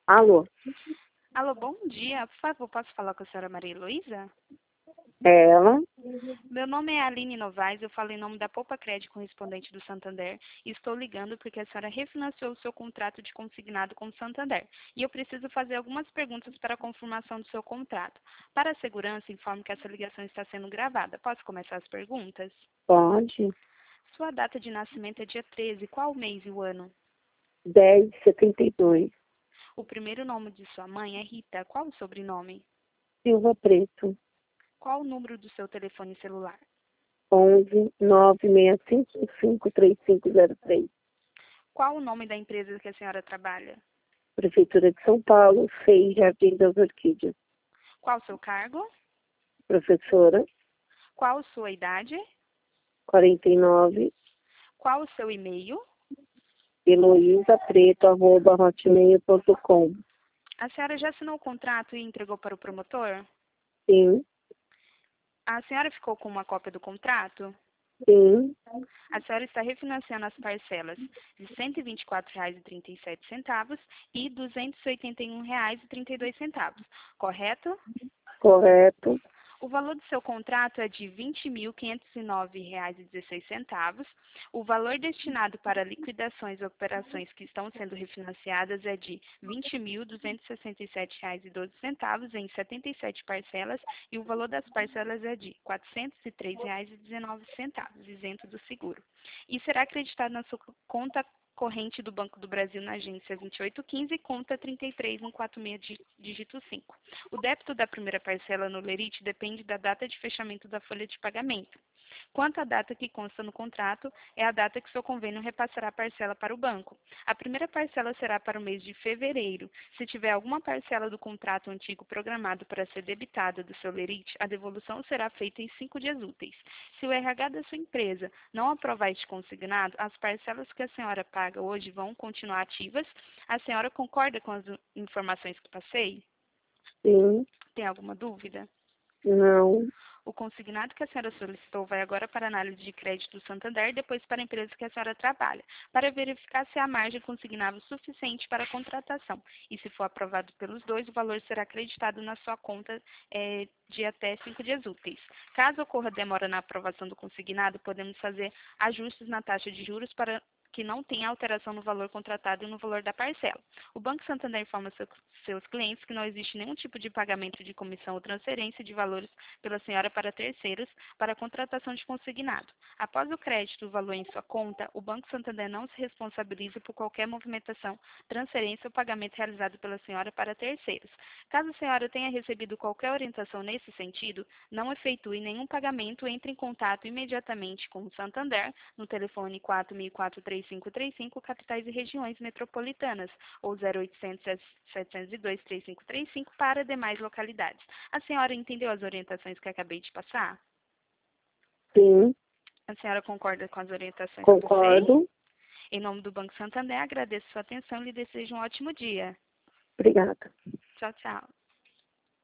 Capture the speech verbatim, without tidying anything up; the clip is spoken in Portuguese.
Alô? Alô, bom dia. Por favor, posso falar com a senhora Maria Heloísa? É ela? Meu nome é Aline Novaes, eu falo em nome da Poupa Crédito correspondente do Santander e estou ligando porque a senhora refinanciou o seu contrato de consignado com o Santander. E eu preciso fazer algumas perguntas para a confirmação do seu contrato. Para a segurança, informo que essa ligação está sendo gravada. Posso começar as perguntas? Pode. Sua data de nascimento é dia treze. Qual o mês e o ano? dez de setenta e dois. O primeiro nome de sua mãe é Rita. Qual o sobrenome? Silva Preto. Qual o número do seu telefone celular? onze nove seis cinco cinco três cinco zero três. Qual o nome da empresa que a senhora trabalha? Prefeitura de São Paulo, C I Jardim das Orquídeas. Qual o seu cargo? Professora, Qual sua idade? quarenta e nove, Qual o seu e-mail? heloísa preto arroba hotmail ponto com. A senhora já assinou o contrato e entregou para o promotor? Sim, A senhora ficou com uma cópia do contrato? sim, A senhora está refinanciando as parcelas de cento e vinte e quatro reais e trinta e sete centavos e duzentos e oitenta e um reais e trinta e dois centavos, correto? correto. O valor do seu contrato é de vinte mil quinhentos e nove reais e dezesseis centavos. O valor destinado para liquidações e operações que estão sendo refinanciadas é de vinte mil duzentos e sessenta e sete reais e doze centavos em setenta e sete parcelas e o valor das parcelas é de quatrocentos e três reais e dezenove centavos, isento do seguro. E será acreditado na sua conta corrente do Banco do Brasil na agência vinte e oito quinze, conta trinta e três cento e quarenta e seis, dígito cinco. O débito da primeira parcela no lerite depende da data de fechamento da folha de pagamento. Quanto à data que consta no contrato, é a data que seu convênio repassará a parcela para o banco. A primeira parcela será para o mês de fevereiro. Se tiver alguma parcela do contrato antigo programado para ser debitada do seu lerite, a devolução será feita em cinco dias úteis. Se o R H da sua empresa não aprovar este consignado, as parcelas que a senhora paga hoje vão continuar ativas. A senhora concorda com as informações que passei? Sim, Tem alguma dúvida? não, O consignado que a senhora solicitou vai agora para a análise de crédito do Santander e depois para a empresa que a senhora trabalha, para verificar se há margem consignável suficiente para a contratação. E se for aprovado pelos dois, o valor será acreditado na sua conta é, de até cinco dias úteis. Caso ocorra demora na aprovação do consignado, podemos fazer ajustes na taxa de juros para que não tenha alteração no valor contratado e no valor da parcela. O Banco Santander informa seu, seus clientes que não existe nenhum tipo de pagamento de comissão ou transferência de valores pela senhora para terceiros para a contratação de consignado. Após o crédito do valor em sua conta, o Banco Santander não se responsabiliza por qualquer movimentação, transferência ou pagamento realizado pela senhora para terceiros. Caso a senhora tenha recebido qualquer orientação nesse sentido, não efetue nenhum pagamento, entre em contato imediatamente com o Santander no telefone quatro mil e quatro, três cinco três cinco, capitais e regiões metropolitanas, ou zero oitocentos, setecentos e dois, três cinco três cinco para demais localidades. A senhora entendeu as orientações que acabei de passar? sim, A senhora concorda com as orientações que eu passei? concordo. Em nome do Banco Santander, agradeço sua atenção e lhe desejo um ótimo dia. Obrigada. Tchau, tchau.